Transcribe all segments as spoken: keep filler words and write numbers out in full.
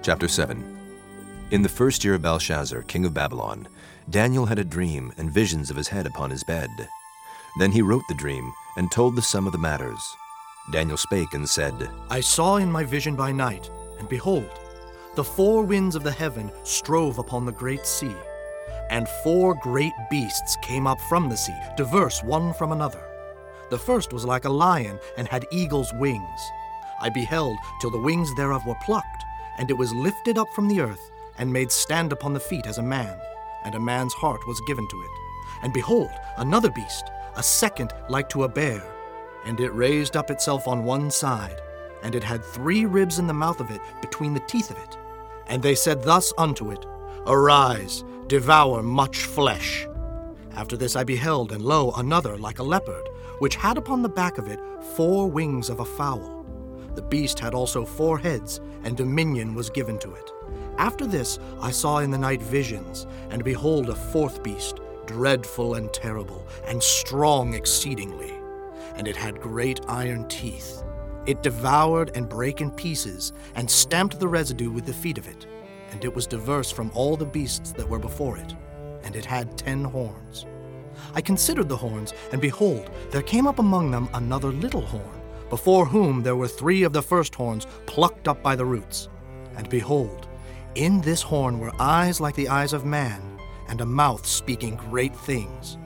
Chapter seven. In the first year of Belshazzar, king of Babylon, Daniel had a dream and visions of his head upon his bed. Then he wrote the dream and told the sum of the matters. Daniel spake and said, I saw in my vision by night, and behold, the four winds of the heaven strove upon the great sea, and four great beasts came up from the sea, diverse one from another. The first was like a lion, and had eagle's wings. I beheld till the wings thereof were plucked, and it was lifted up from the earth, and made stand upon the feet as a man, and a man's heart was given to it. And behold, another beast, a second like to a bear, and it raised up itself on one side, and it had three ribs in the mouth of it between the teeth of it. And they said thus unto it, Arise, devour much flesh. After this I beheld, and lo, another like a leopard, which had upon the back of it four wings of a fowl. The beast had also four heads, and dominion was given to it. After this I saw in the night visions, and behold a fourth beast, dreadful and terrible, and strong exceedingly. And it had great iron teeth. It devoured and brake in pieces, and stamped the residue with the feet of it. And it was diverse from all the beasts that were before it. And it had ten horns. I considered the horns, and behold, there came up among them another little horn, before whom there were three of the first horns plucked up by the roots. And behold, in this horn were eyes like the eyes of man, and a mouth speaking great things.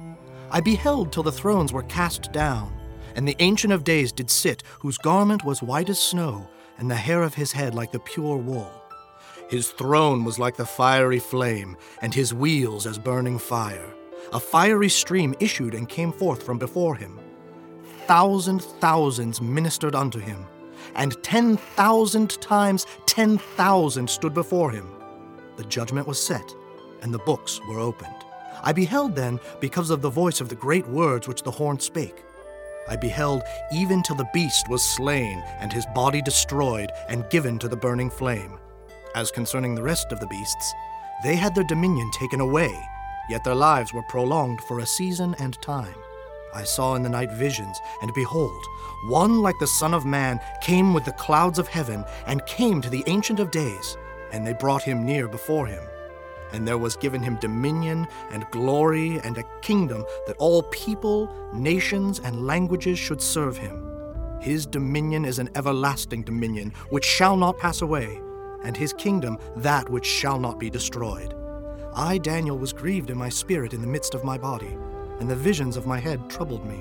I beheld till the thrones were cast down, and the Ancient of Days did sit, whose garment was white as snow, and the hair of his head like the pure wool. His throne was like the fiery flame, and his wheels as burning fire. A fiery stream issued and came forth from before him. Thousand thousands ministered unto him, and ten thousand times ten thousand stood before him. The judgment was set, and the books were opened. I beheld then, because of the voice of the great words which the horn spake. I beheld even till the beast was slain, and his body destroyed, and given to the burning flame. As concerning the rest of the beasts, they had their dominion taken away, yet their lives were prolonged for a season and time. I saw in the night visions, and behold, one like the Son of Man came with the clouds of heaven, and came to the Ancient of Days, and they brought him near before him. And there was given him dominion and glory and a kingdom, that all people, nations, and languages should serve him. His dominion is an everlasting dominion, which shall not pass away, and his kingdom that which shall not be destroyed. I, Daniel, was grieved in my spirit in the midst of my body, and the visions of my head troubled me.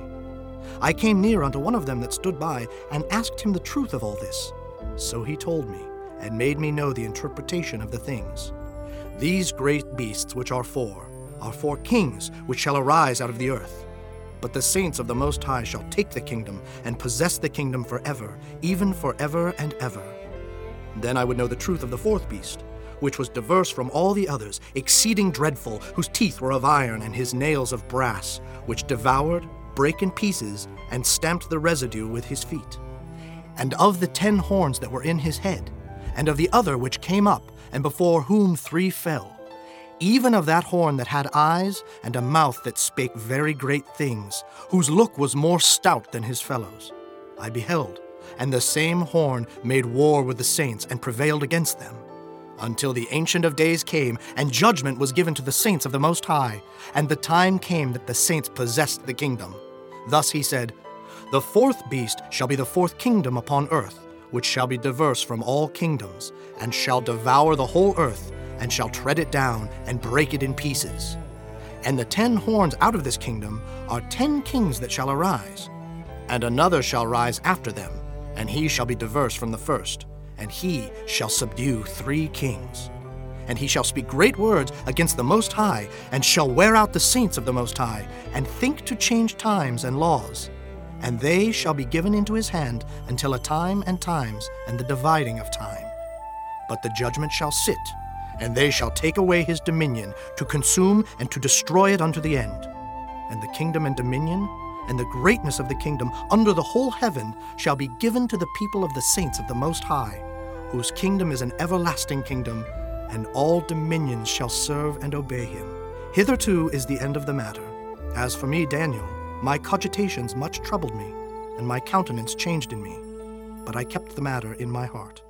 I came near unto one of them that stood by, and asked him the truth of all this. So he told me, and made me know the interpretation of the things. These great beasts which are four, are four kings which shall arise out of the earth. But the saints of the Most High shall take the kingdom, and possess the kingdom forever, even forever and ever. Then I would know the truth of the fourth beast, which was diverse from all the others, exceeding dreadful, whose teeth were of iron, and his nails of brass, which devoured, brake in pieces, and stamped the residue with his feet. And of the ten horns that were in his head, and of the other which came up, and before whom three fell, even of that horn that had eyes, and a mouth that spake very great things, whose look was more stout than his fellows, I beheld, and the same horn made war with the saints, and prevailed against them, until the Ancient of Days came, and judgment was given to the saints of the Most High, and the time came that the saints possessed the kingdom. Thus he said, The fourth beast shall be the fourth kingdom upon earth, which shall be diverse from all kingdoms, and shall devour the whole earth, and shall tread it down, and break it in pieces. And the ten horns out of this kingdom are ten kings that shall arise, and another shall rise after them, and he shall be diverse from the first, and he shall subdue three kings. And he shall speak great words against the Most High, and shall wear out the saints of the Most High, and think to change times and laws. And they shall be given into his hand until a time and times, and the dividing of time. But the judgment shall sit, and they shall take away his dominion, to consume and to destroy it unto the end. And the kingdom and dominion, and the greatness of the kingdom under the whole heaven shall be given to the people of the saints of the Most High, whose kingdom is an everlasting kingdom, and all dominions shall serve and obey him. Hitherto is the end of the matter. As for me, Daniel, my cogitations much troubled me, and my countenance changed in me. But I kept the matter in my heart.